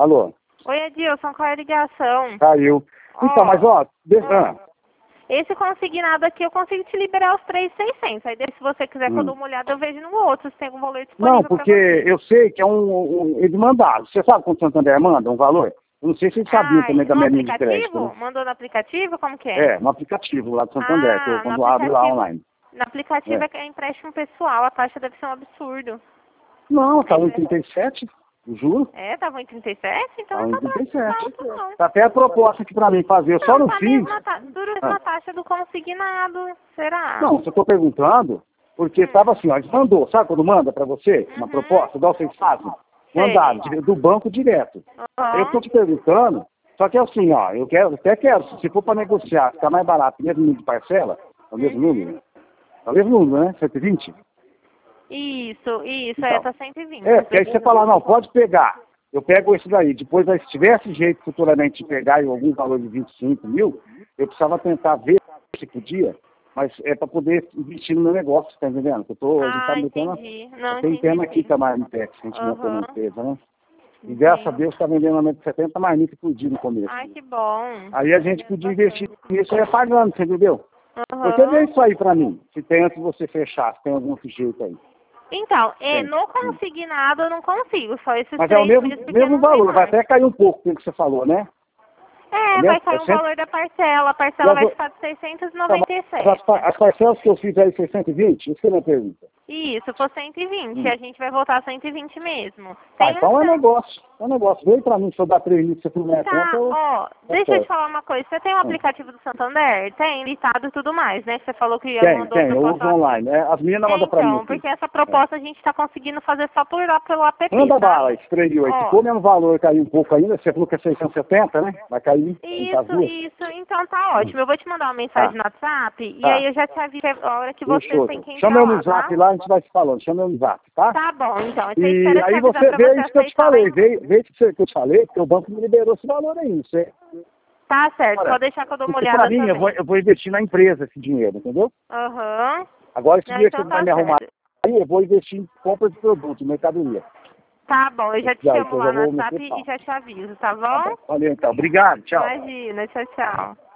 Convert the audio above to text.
Alô? Oi, Edilson, qual é a ligação? Caiu. Então, mas Esse consignado aqui eu consigo te liberar os 3.600. Aí se você quiser que eu dou uma olhada, eu vejo no outro, se tem algum valor disponível. Não, porque eu sei que é eles mandaram. Você sabe quando o Santander manda um valor? Eu não sei se eles sabiam também da minha linha de crédito. Né? Mandou no aplicativo? Como que é? É, no aplicativo lá do Santander, quando abre lá online. No aplicativo é empréstimo pessoal, a taxa deve ser um absurdo. Não, tá 1,37, juro. É, tava 1,37? Então tá não 1,37. não. Tá até a proposta aqui pra mim fazer, eu só não fiz. Dura a taxa do consignado, será? Não, eu tô perguntando, porque tava assim, ó, eles mandou, sabe quando manda pra você uma proposta, igual vocês fazem? Mandaram, do banco direto. Eu tô te perguntando, só que é assim, ó, eu até quero, se for pra negociar, ficar mais barato, mesmo número de parcela, é o mesmo número? É o mesmo número, né? 120? Isso, Então, tá 120. porque aí você fala, não, pode pegar. Eu pego esse daí. Depois, se tivesse jeito futuramente de pegar em algum valor de 25 mil, eu precisava tentar ver se podia, mas é para poder investir no meu negócio, tá entendendo? A gente tá metendo, tem tema aqui com a Marmitex, que a gente montou na empresa, né? E graças a Deus está vendendo a 70 marmitas por dia no começo. Ai, que bom. Aí a gente podia investir nisso e ia pagando, você entendeu? Você vê isso aí pra mim, se tem antes de você fechar, se tem algum jeito aí. Então, no consignado eu não consigo, só esses Mas é o mesmo valor, vai até cair um pouco pelo que você falou, né? Vai cair o valor da parcela, a parcela vai ficar de 697. As parcelas que eu fiz aí, 620, isso que é a minha pergunta. Isso, for 120, a gente vai voltar a 120 mesmo. Então é negócio, Veio pra mim, se eu dar 3 mil, você for minha conta, deixa eu te falar uma coisa, você tem um aplicativo do Santander? Tem, listado e tudo mais, né? Você falou que mandou tem, eu uso online, as meninas mandam pra mim. Então, porque essa proposta a gente tá conseguindo fazer só pelo app. Manda bala, esse 3 mil aí, se for o mesmo valor, cair um pouco ainda, você falou que é 670, né? Vai cair. Isso, então tá ótimo. Eu vou te mandar uma mensagem no WhatsApp e aí eu já te aviso a hora que você tem que entrar. Chama eu no zap lá, a gente vai se falando. Chama eu no zap, tá? Tá bom, então. E aí você vê isso que eu te falei. Vê isso que eu te falei, porque o banco me liberou esse valor aí, não sei. Tá certo, pode deixar que eu dou uma olhada também. Pra mim, eu vou investir na empresa esse dinheiro, entendeu? Agora, esse dia que você vai me arrumar aí, eu vou investir em compra de produto, mercadoria. Tá bom, eu já te chamo lá no WhatsApp e já te aviso, tá bom? Valeu, então. Obrigado, tchau. Imagina, tchau.